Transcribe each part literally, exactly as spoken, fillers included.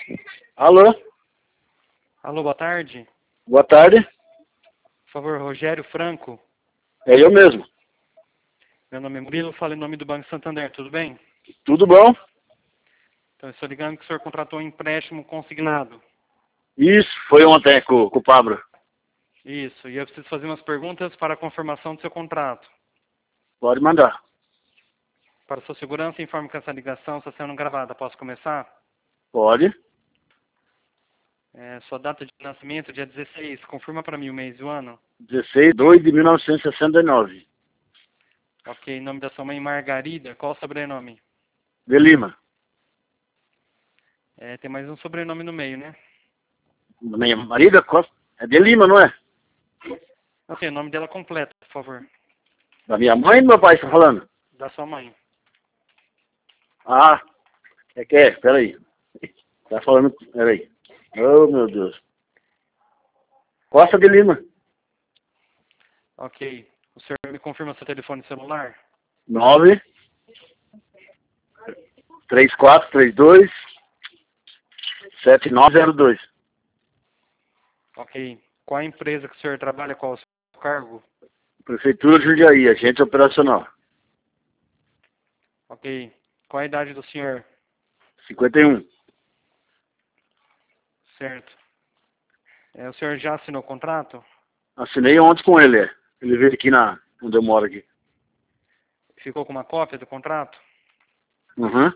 Alô? Alô, boa tarde. Boa tarde. Por favor, Rogério Franco. É eu mesmo. Meu nome é Murilo, falo em nome do Banco Santander, tudo bem? Tudo bom? Então, eu estou ligando que o senhor contratou um empréstimo consignado. Isso, foi ontem com, com o Pablo. Isso, e eu preciso fazer umas perguntas para a confirmação do seu contrato. Pode mandar. Para sua segurança, informo que essa ligação está sendo gravada. Posso começar? Pode. É, sua data de nascimento, dia dezesseis. Confirma para mim o mês e o ano. dezesseis de dois de mil novecentos e sessenta e nove. Ok, nome da sua mãe, Margarida. Qual o sobrenome? De Lima. É, tem mais um sobrenome no meio, né? Minha marida Costa. É de Lima, não é? Ok, o nome dela completo, por favor. Da minha mãe e do meu pai está falando? Da sua mãe. Ah, é que é, peraí. Tá falando, peraí. Oh, meu Deus. Costa de Lima. Ok. O senhor me confirma seu telefone celular? nove três quatro três dois sete nove zero dois. Ok. Qual a empresa que o senhor trabalha? Qual o seu cargo? Prefeitura de Jundiaí, agente operacional. Ok. Qual a idade do senhor? cinquenta e um. Certo. É, o senhor já assinou o contrato? Assinei ontem com ele, é. Ele veio aqui na, onde eu moro aqui. Ficou com uma cópia do contrato? Uhum.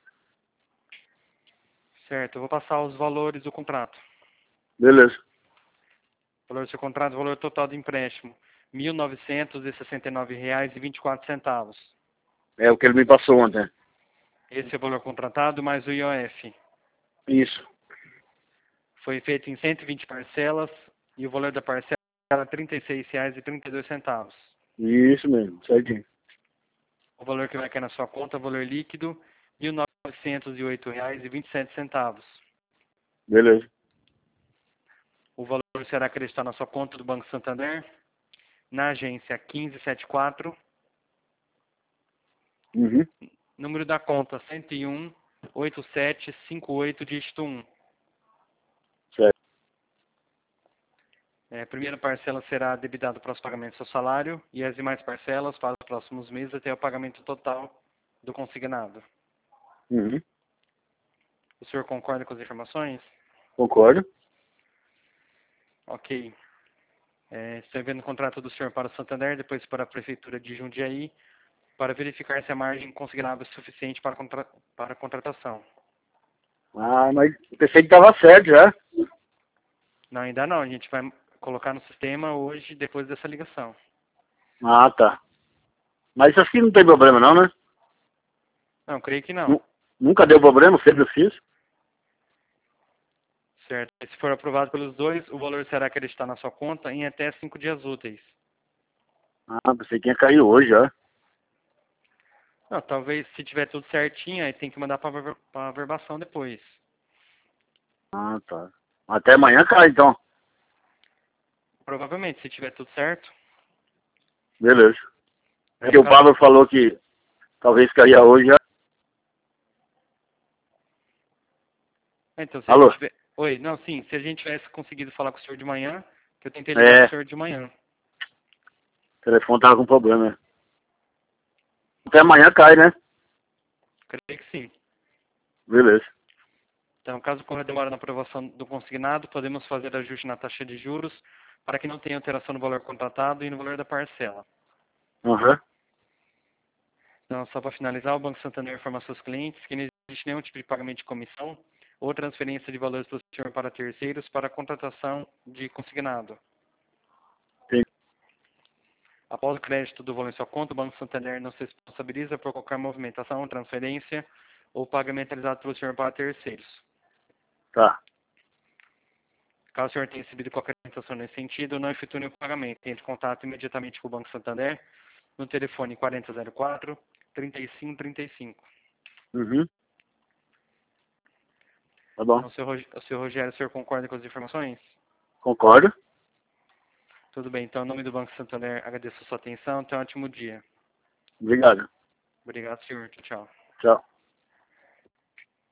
Certo. Eu vou passar os valores do contrato. Beleza. O valor do seu contrato, o valor total do empréstimo, mil novecentos e sessenta e nove reais e vinte e quatro centavos. É o que ele me passou ontem. Esse é o valor contratado mais o I O F. Isso. Foi feito em cento e vinte parcelas e o valor da parcela era trinta e seis reais e trinta e dois centavos. Isso mesmo, certinho. O valor que vai cair na sua conta, o valor líquido, mil novecentos e oito reais e vinte e sete centavos. Beleza. O valor será acreditado na sua conta do Banco Santander, na agência quinze setenta e quatro, Uhum. número da conta cento e um, oitenta e sete cinquenta e oito, dígito um. Certo. É, a primeira parcela será debitada para os pagamentos do seu salário e as demais parcelas para os próximos meses até o pagamento total do consignado. Uhum. O senhor concorda com as informações? Concordo. Ok. É, estou enviando o contrato do senhor para o Santander, depois para a Prefeitura de Jundiaí, para verificar se a margem consignável é suficiente para, contra... para a contratação. Ah, mas eu pensei que tava certo já. Não, ainda não. A gente vai colocar no sistema hoje, depois dessa ligação. Ah, tá. Mas isso aqui não tem problema não, né? Não, creio que não. Nu- Nunca deu problema, sempre eu fiz. Certo. Se for aprovado pelos dois, o valor será acreditado na sua conta em até cinco dias úteis. Ah, pensei que ia cair hoje já. Não, talvez se tiver tudo certinho, aí tem que mandar para a verbação depois. Ah, tá. Até amanhã cai então. Provavelmente, se tiver tudo certo. Beleza. É que Então, o caso... Pablo falou que talvez caia hoje já. Então, se a gente Alô? tiver... Oi, não, sim, se a gente tivesse conseguido falar com o senhor de manhã, que eu tentei ligar para É, o senhor de manhã. o telefone tava com problema, né? Até amanhã cai, né? Creio que sim. Beleza. Então, caso ocorra demora na aprovação do consignado, podemos fazer ajuste na taxa de juros para que não tenha alteração no valor contratado e no valor da parcela. Aham. Então, só para finalizar, o Banco Santander informa seus clientes que não existe nenhum tipo de pagamento de comissão ou transferência de valores do senhor para terceiros para a contratação de consignado. Tem. Após o crédito do valor em sua conta, o Banco Santander não se responsabiliza por qualquer movimentação, transferência ou pagamento realizado pelo senhor para terceiros. Tá. Caso o senhor tenha recebido qualquer orientação nesse sentido, não efetue o pagamento. Entre em contato imediatamente com o Banco Santander no telefone quarenta zero quatro, trinta e cinco trinta e cinco. Uhum. Tá bom. Então, seu, Rog- seu Rogério, o senhor concorda com as informações? Concordo. Tudo bem. Então, em nome do Banco Santander, agradeço a sua atenção. Tenha um ótimo dia. Obrigado. Obrigado, senhor. Tchau, tchau. Tchau.